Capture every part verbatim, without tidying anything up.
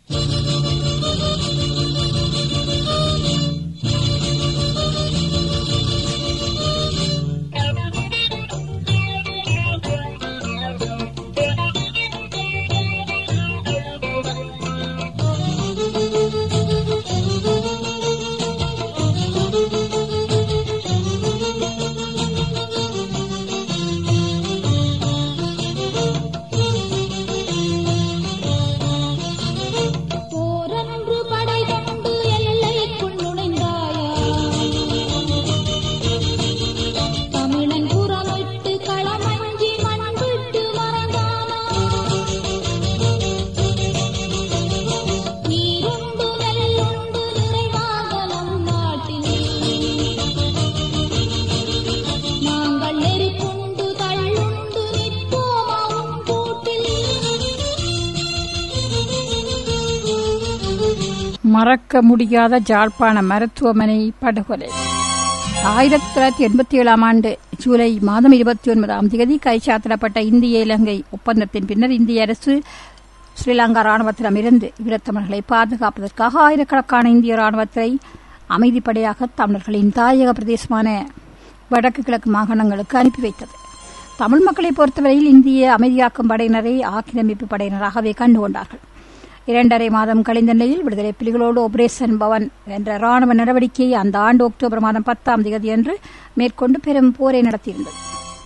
மறக்க முடியாத ஜாழ்ப்பாண மருத்துவமனை படுகொலை. ஆயிரத்தி தொள்ளாயிரத்தி எண்பத்தி ஏழாம் ஆண்டு ஜூலை மாதம் இருபத்தி ஒன்பதாம் தேதி கைச்சாத்திடப்பட்ட இந்திய இலங்கை ஒப்பந்தத்தின் பின்னர் இந்திய அரசு ஸ்ரீலங்கா ராணுவத்திடமிருந்து ஈழத்தமிழர்களை பாதுகாப்பதற்காக ஆயிரக்கணக்கான இந்திய ராணுவத்தை அமைதிப்படையாக தமிழர்களின் தாயக பிரதேசமான வடக்கு கிழக்கு மாகாணங்களுக்கு அனுப்பி வைத்தது. தமிழ் மக்களை பொறுத்தவரையில் இந்திய அமைதியாக்கும் படையினரை ஆக்கிரமிப்பு படையினராகவே கண்டுகொண்டார்கள். இரண்டரை மாதம் கழிந்த நிலையில் விடுதலை புலிகளோடு ஆபரேஷன் பவன் என்ற ராணுவ நடவடிக்கையை அந்த ஆண்டு அக்டோபர் மாதம் பத்தாம் தேதி அன்று மேற்கொண்டு பெரும் போரை நடத்தியிருந்தது.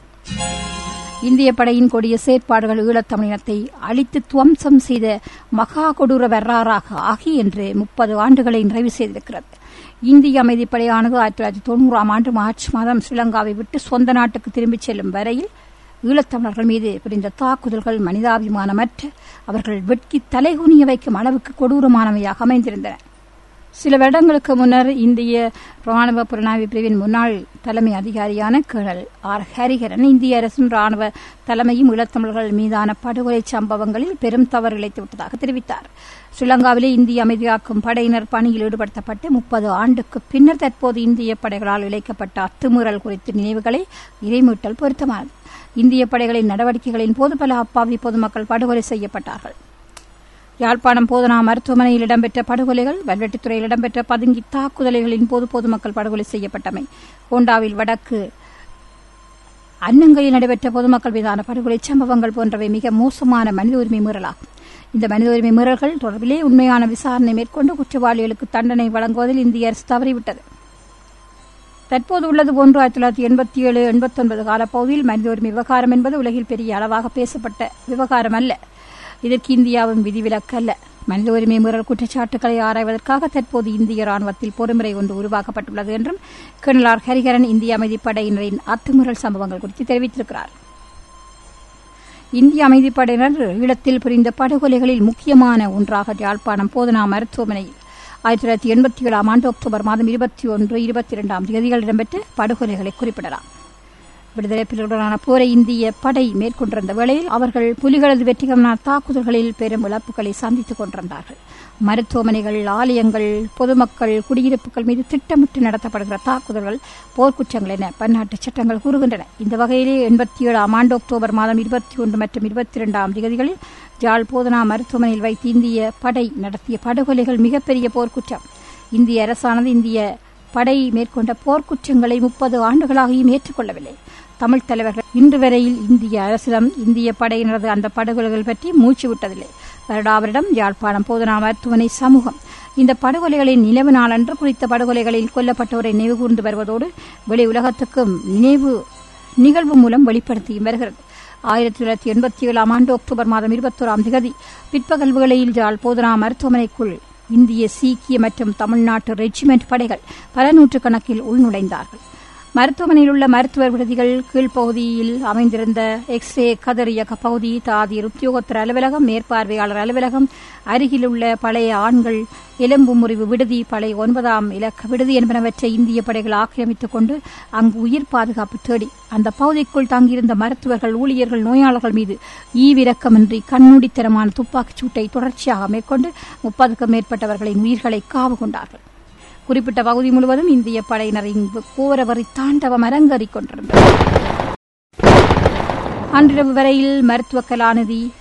இந்திய படையின் கொடிய செயற்பாடுகள் ஈழத்தமிழினத்தை அழித்து துவம்சம் செய்த மகா கொடூர வரலாறாக ஆகி என்று முப்பது ஆண்டுகளை நிறைவு செய்திருக்கிறது. இந்திய அமைதிப்படையானது ஆயிரத்தி தொள்ளாயிரத்தி தொன்னூறாம் ஆண்டு மார்ச் மாதம் ஸ்ரீலங்காவை விட்டு சொந்த நாட்டுக்கு திரும்பிச் செல்லும் வரையில் ஈழத்தமிழர்கள் மீது புரிந்த தாக்குதல்கள் மனிதாபிமானமற்ற, அவர்கள் வெட்கி தலைகுனிய வைக்கும் அளவுக்கு கொடூரமானவையாக அமைந்திருந்தன. சில வருடங்களுக்கு முன்னர் இந்திய ராணுவ புலனாய்வு பிரிவின் முன்னாள் தலைமை அதிகாரியான கேர்னல் ஆர் ஹரிஹரன் இந்திய அரசும் ராணுவ தலைமையும் ஈழத்தமிழர்கள் மீதான படுகொலை சம்பவங்களில் பெரும் தவறு இழைத்துவிட்டதாக தெரிவித்தார். ஸ்ரீலங்காவிலே இந்திய அமைதியாக்கும் படையினர் பணியில் ஈடுபடுத்தப்பட்டு முப்பது ஆண்டுக்கு பின்னர் தற்போது இந்திய படைகளால் இழைக்கப்பட்ட அத்துமீறல் குறித்த நினைவுகளை இறைமீட்டல் பொருத்தமானது. இந்திய படைகளின் நடவடிக்கைகளின் போது பல அப்பாவி பொதுமக்கள் படுகொலை செய்யப்பட்டார்கள். யாழ்ப்பாணம் போதனா மருத்துவமனையில் இடம்பெற்ற படுகொலைகள், வல்வெட்டித்துறையில் இடம்பெற்ற பதுங்கி தாக்குதல்களின் போது பொதுமக்கள் படுகொலை செய்யப்பட்டமை, கோண்டாவில் வடக்கு அன்னங்கையில் நடைபெற்ற பொதுமக்கள் மீதான படுகொலை சம்பவங்கள் போன்றவை மிக மோசமான மனித உரிமை மீறலாகும். இந்த மனித உரிமை மீறல்கள் தொடர்பிலே உண்மையான விசாரணை மேற்கொண்டு குற்றவாளிகளுக்கு தண்டனை வழங்குவதில் இந்திய அரசு தவறிவிட்டது. தற்போது உள்ளது போன்று ஆயிரத்தி தொள்ளாயிரத்தி எண்பத்தி ஏழு எண்பத்தி ஒன்பது காலப்பகுதியில் மனித உரிமை விவகாரம் என்பது உலகில் பெரிய அளவாக பேசப்பட்ட விவகாரம் அல்ல. இதற்கு இந்தியாவும் விதிவிலக்கு அல்ல. மனித உரிமை மீறல் குற்றச்சாட்டுகளை ஆராய்வதற்காக தற்போது இந்திய ராணுவத்தில் பொறுமுறை ஒன்று உருவாக்கப்பட்டுள்ளது என்றும் கேர்னல் ஆர் ஹரிஹரன் இந்திய அமைதிப்படையினரின் அத்துமீறல் சம்பவங்கள் குறித்து தெரிவித்திருக்கிறார். இந்திய அமைதிப்படையினர் ஈழத்தில் புரிந்த படுகொலைகளில் முக்கியமான ஒன்றாக யாழ்ப்பாணம் போதனா மருத்துவமனையில் ஆயிரத்தி தொள்ளாயிரத்தி எண்பத்தி ஏழாம் ஆண்டு அக்டோபர் மாதம் இருபத்தி ஒன்று இருபத்தி இரண்டாம் தேதிகள் இடம்பெற்ற படுகொலைகளை குறிப்பிடலாம். விடுதலை புலிகளுடனான போரை இந்திய படை மேற்கொண்டிருந்த வேளையில் அவர்கள் புலிகளது வெற்றிகரமான தாக்குதல்களில் பெரும் இழப்புகளை சந்தித்துக் கொண்டிருந்தார்கள். மருத்துவமனைகள், ஆலயங்கள், பொதுமக்கள் குடியிருப்புகள் மீது திட்டமிட்டு நடத்தப்படுகிற தாக்குதல்கள் போர்க்குற்றங்கள் என பன்னாட்டு சட்டங்கள் கூறுகின்றன. இந்த வகையிலே எண்பத்தி ஏழாம் ஆண்டு அக்டோபர் மாதம் இருபத்தி ஒன்று மற்றும் இருபத்தி இரண்டாம் தேதிகளில் ஜாழ் போதனா மருத்துவமனையில் வைத்து இந்திய படை நடத்திய படுகொலைகள் மிகப்பெரிய போர்க்குற்றம். இந்திய அரசானது இந்திய படை மேற்கொண்ட போர்க்குற்றங்களை முப்பது ஆண்டுகளாகியும் ஏற்றுக்கொள்ளவில்லை. தமிழ் தலைவர்கள் இன்று வரையில் இந்திய அரசிடம் இந்திய படையினரது அந்த படுகொலைகள் பற்றி மூச்சு விட்டதில்லை. வருடாவரிடம் யாழ்ப்பாணம் போதனா மருத்துவமனை சமூகம் இந்த படுகொலைகளின் நினைவு நாளன்று குறித்த படுகொலைகளில் கொல்லப்பட்டோரை நினைவு கூர்ந்து வருவதோடு வெளி உலகத்துக்கும் நினைவு நிகழ்வு மூலம் வெளிப்படுத்தியும் வருகிறது. ஆயிரத்தி தொள்ளாயிரத்தி எண்பத்தி ஏழாம் ஆண்டு அக்டோபர் மாதம் இருபத்தோராம் தேதி பிற்பகல் வேளையில் ஜாழ் போதனா மருத்துவமனைக்குள் இந்திய, சீக்கிய மற்றும் தமிழ்நாட்டு ரெஜிமெண்ட் படைகள் பல நூற்றுக்கணக்கில் உள்நுழைந்தார்கள். மருத்துவமனையில் உள்ள மருத்துவர் விடுதிகள் கீழ்ப்பகுதியில் அமைந்திருந்த எக்ஸ்ரே கதிரியக்க பகுதி, தாதியர் உத்தியோகத்தர் அலுவலகம், மேற்பார்வையாளர் அலுவலகம், அருகில் உள்ள பழைய ஆண்கள் எலும்பு முறிவு விடுதி, பழைய ஒன்பதாம் இலக்க விடுதி என்பனவற்றை இந்திய படைகள் ஆக்கிரமித்துக் கொண்டு அங்கு உயிர் பாதுகாப்பு தேடி அந்த பகுதிக்குள் தங்கியிருந்த மருத்துவர்கள், ஊழியர்கள், நோயாளர்கள் மீது ஈவிரக்கமின்றி கண்மூடித்தனமான துப்பாக்கிச் சூட்டை தொடர்ச்சியாக மேற்கொண்டு முப்பதுக்கும் மேற்பட்டவர்களின் உயிர்களை காவு கொண்டார்கள். குறிப்பிட்ட பகுதி முழுவதும் இந்திய படையினரின் கோரவரி தாண்டவம் அரங்கேறிக் கொண்டிருந்தது. அன்றிரவு வரையில் மருத்துவ கலாநிதி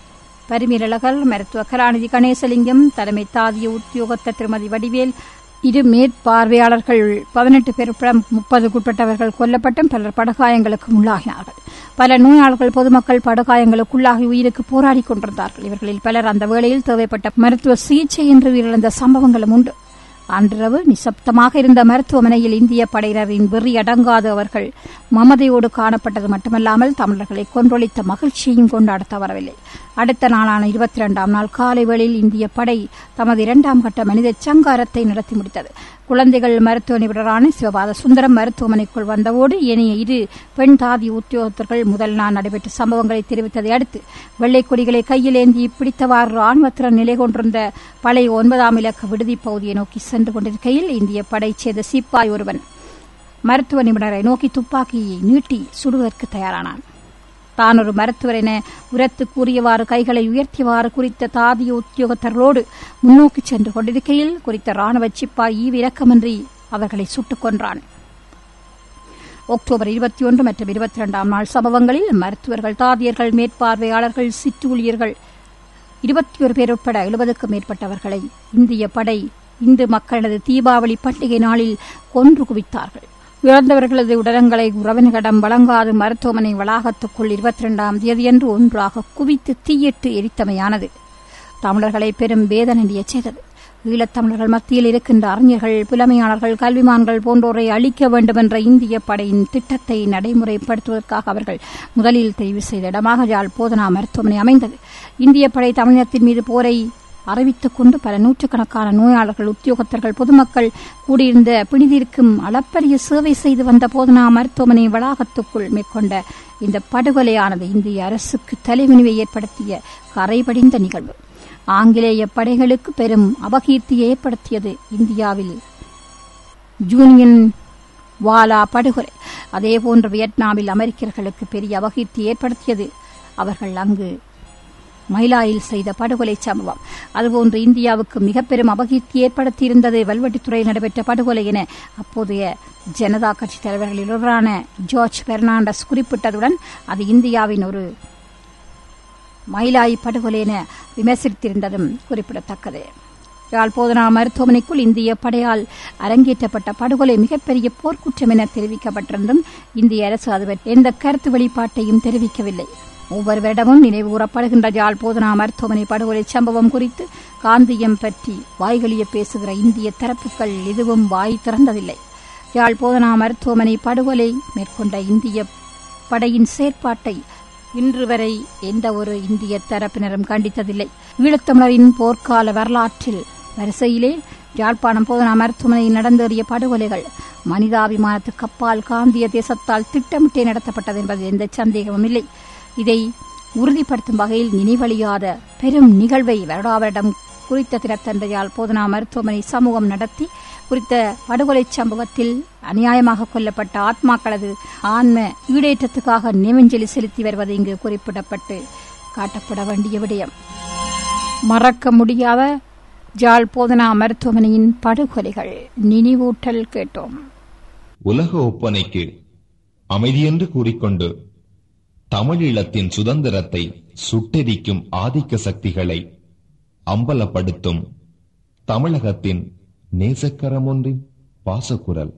பரிமேலழகர், மருத்துவ கலாநிதி கணேசலிங்கம், தலைமை தாதிய உத்தியோகத்தர் திருமதி வடிவேல், இரு மேற்பார்வையாளர்கள் பதினெட்டு பேர் உட்பட முப்பதுக்குட்பட்டவர்கள் கொல்லப்பட்டும் பலர் படுகாயங்களுக்கு உள்ளாகினார்கள். பல நோயாளர்கள் பொதுமக்கள் படுகாயங்களுக்குள்ளாகி உயிருக்கு போராடி கொண்டிருந்தார்கள். இவர்களில் பலர் அந்த வேளையில் தேவைப்பட்ட மருத்துவ சிகிச்சையின்றி உயிரிழந்த சம்பவங்களும் உண்டு. அன்றிரவு நிசப்தமாக இருந்த மருத்துவமனையில் இந்திய படையினரின் வெறி அடங்காத அவர்கள் மமதையோடு காணப்பட்டது மட்டுமல்லாமல் தமிழர்களை கொன்றொழித்த மகிழ்ச்சியையும் கொண்டாட தவறவில்லை. அடுத்த நாளான இருபத்தி இரண்டாம் நாள் காலை வேளையில் இந்திய படை தமது இரண்டாம் கட்ட மனித சங்காரத்தை நடத்தி முடித்தது. குழந்தைகள் மருத்துவ நிபுணரான சிவபாத சுந்தரம் மருத்துவமனைக்குள் வந்தவோடு ஏனைய இரு பெண் தாதி உத்தியோகத்தர்கள் முதல் நாள் நடைபெற்ற சம்பவங்களை தெரிவித்ததை அடுத்து வெள்ளை கொடிகளை கையில் ஏந்தி பிடித்தவாறு ராணுவத்திறன் நிலை கொண்டிருந்த பழைய ஒன்பதாம் இலக்க விடுதி பகுதியை நோக்கி சென்று கொண்டிருக்கையில் இந்திய படை செய்த சிப்பாய் ஒருவன் மருத்துவ நிபுணரை நோக்கி துப்பாக்கியை நீட்டி சுடுவதற்கு தயாரானான். தான் ஒரு மருத்துவர் என உரத்து கூறியவாறு கைகளை உயர்த்தியவாறு குறித்த தாதிய உத்தியோகத்தர்களோடு முன்னோக்கி சென்று கொண்டிருக்கையில் குறித்த ராணுவ சிப்பாய் ஈவு இரக்கமின்றி அவர்களை சுட்டுக் கொன்றான். அக்டோபர் இருபத்தி ஒன்று மற்றும் இருபத்தி இரண்டாம் நாள் சம்பவங்களில் மருத்துவர்கள், தாதியர்கள், மேற்பார்வையாளர்கள், சிற்றுஊழியர்கள் இருபத்தி ஒரு பேர் உட்பட எழுபதுக்கும் மேற்பட்டவர்களை இந்திய படை இந்து மக்களது தீபாவளி பண்டிகை நாளில் கொன்று குவித்தார்கள். இறந்தவர்களது உடலங்களை உறவினர்களிடம் வழங்காது மருத்துவமனை வளாகத்துக்குள் இருபத்தி இரண்டாம் தேதியன்று ஒன்றாக குவித்து தீயிட்டு எரித்தமையானது தமிழர்களை பெரும் வேதனைய செய்தது. ஈழத்தமிழர்கள் மத்தியில் இருக்கின்ற அறிஞர்கள், புலமையாளர்கள், கல்விமான்கள் போன்றோரை அழிக்க வேண்டும் என்ற இந்திய படையின் திட்டத்தை நடைமுறைப்படுத்துவதற்காக அவர்கள் முதலில் தெரிவு செய்த இடமாக யாழ் போதனா மருத்துவமனை அமைந்தது. இந்திய படை தமிழகத்தின் மீது போரை அறிவித்துக் கொண்டு பல நூற்றுக்கணக்கான நோயாளர்கள், உத்தியோகத்தர்கள், பொதுமக்கள் கூடியிருந்த பிணிதிருக்கும் அளப்பரிய சேவை செய்து வந்த போதனா மருத்துவமனை வளாகத்துக்குள் மேற்கொண்ட இந்த படுகொலையானது இந்திய அரசுக்கு தலைவினிவை ஏற்படுத்திய கரைபடிந்த நிகழ்வு. ஆங்கிலேய படைகளுக்கு பெரும் அபகீர்த்தியை ஏற்படுத்தியது இந்தியாவில் ஜூனியன் வாலா படுகொலை. அதேபோன்று வியட்நாமில் அமெரிக்கர்களுக்கு பெரிய அபகீர்த்தி ஏற்படுத்தியது அவர்கள் அங்கு மயிலாயில் செய்த படுகொலை சம்பவம். அதுபோன்று இந்தியாவுக்கு மிக பெரும் அபகீர்த்தி ஏற்படுத்தியிருந்தது வல்வெட்டித்துறையில் நடைபெற்ற படுகொலை என அப்போதைய ஜனதா கட்சி தலைவர்களில் ஒருவரான ஜார்ஜ் பெர்னாண்டஸ் குறிப்பிட்டதுடன் அது இந்தியாவின் ஒரு மயிலாய் படுகொலை என விமர்சித்திருந்ததும் குறிப்பிடத்தக்கது. யாழ் போதனா மருத்துவமனைக்குள் இந்திய படையால் அரங்கேற்றப்பட்ட படுகொலை மிகப்பெரிய போர்க்குற்றம் என தெரிவிக்கப்பட்டிருந்தும் இந்திய அரசு அது எந்த கருத்து வெளிப்பாட்டையும் தெரிவிக்கவில்லை. ஒவ்வொரு வருடமும் நினைவு கூறப்படுகின்ற யாழ் போதனா மருத்துவமனை படுகொலை சம்பவம் குறித்து காந்தியம் பற்றி வாய்களிய பேசுகிற இந்திய தரப்புகள் எதுவும் வாய் திறந்ததில்லை. யாழ் போதனா மருத்துவமனை படுகொலை மேற்கொண்ட இந்திய படையின் செயற்பாட்டை இன்று வரை எந்த ஒரு இந்திய தரப்பினரும் கண்டித்ததில்லை. ஈழத்தமிழரின் போர்க்கால வரலாற்றில் வரிசையிலே யாழ்ப்பாணம் போதனா மருத்துவமனையில் நடந்தேறிய படுகொலைகள் மனிதாபிமானத்துக்கு அப்பால் காந்திய தேசத்தால் திட்டமிட்டே நடத்தப்பட்டது என்பது எந்த சந்தேகமும் இல்லை. இதை உறுதிப்படுத்தும் வகையில் நினைவழியாத பெரும் நிகழ்வை வருடா வருடம் குறித்த தினத்தன்று யாழ் போதனா மருத்துவமனை சமூகம் நடத்தி குறித்த படுகொலை சம்பவத்தில் அநியாயமாக கொல்லப்பட்ட ஆத்மாக்களது ஆன்ம ஈடேற்றத்துக்காக நினைவஞ்சலி செலுத்தி வருவது இங்கு குறிப்பிடப்பட்டு காட்டப்பட வேண்டிய விடயம். மறக்க முடியாத யாழ் போதனா மருத்துவமனையின் படுகொலைகள் நினைவூட்டல் கேட்டோம். உலக ஒப்பனைக்கு அமைதியென்று கூறிக்கொண்டு தமிழீழத்தின் சுதந்திரத்தை சுட்டெரிக்கும் ஆதிக்க சக்திகளை அம்பலப்படுத்தும் தமிழகத்தின் நேசக்கரம் ஒன்றின் பாசக்குரல்.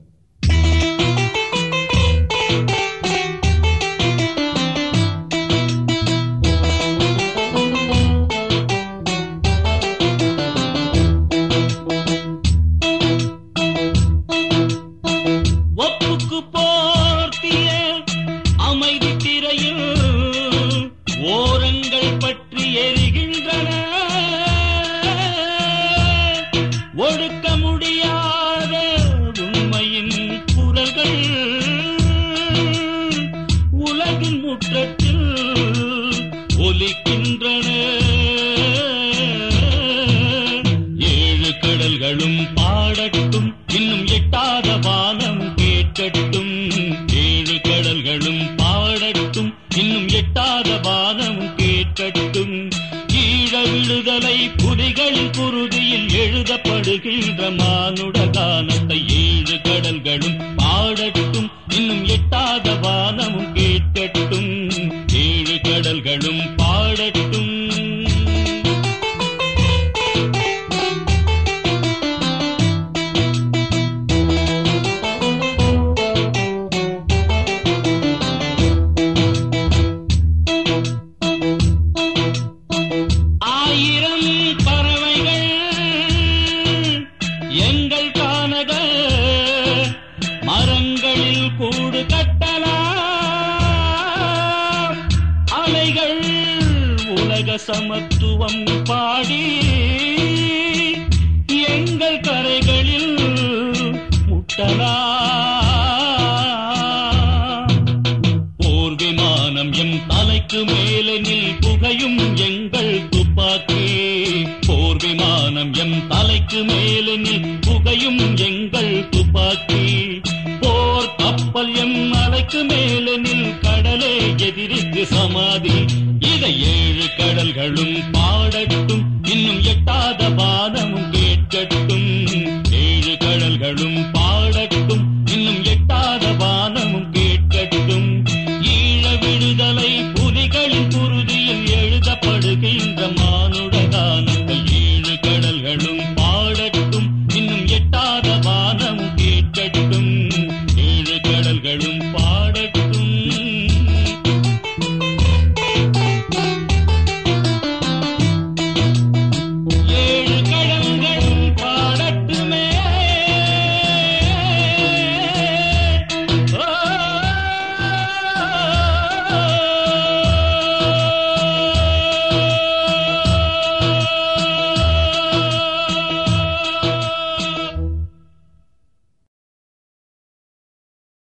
கடல்களும் பாடட்டும். சமத்துவம் பாடி எங்கள் கரைகளில் முட்டலா போர் விமானம் எம் தலைக்கு மேலெனில் புகையும் எங்கள் துப்பாக்கி. போர் விமானம் எம் தலைக்கு மேலெனில் புகையும் எங்கள் துப்பாக்கி. போர் கப்பல் எம் அலைக்கு மேலெனில் கடலே எதிரிக்கு சமாதி.